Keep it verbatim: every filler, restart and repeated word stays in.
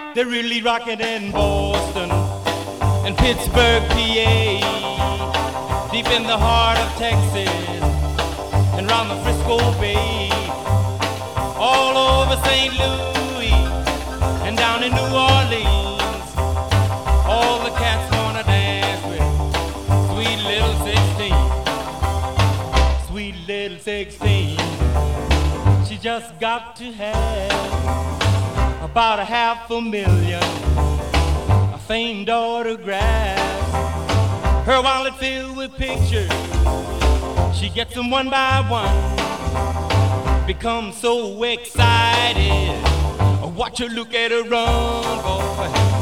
They're really rocking in Boston and Pittsburgh, P A, deep in the heart of Texas and round the Frisco Bay, all over Saint Louis and down in New Orleans. All the cats wanna dance with sweet little sixteen, sweet little sixteen. She just got to have about a half a million a famed autographs. Her wallet filled with pictures, she gets them one by one. Becomes so excited, watch her look at her run, boy.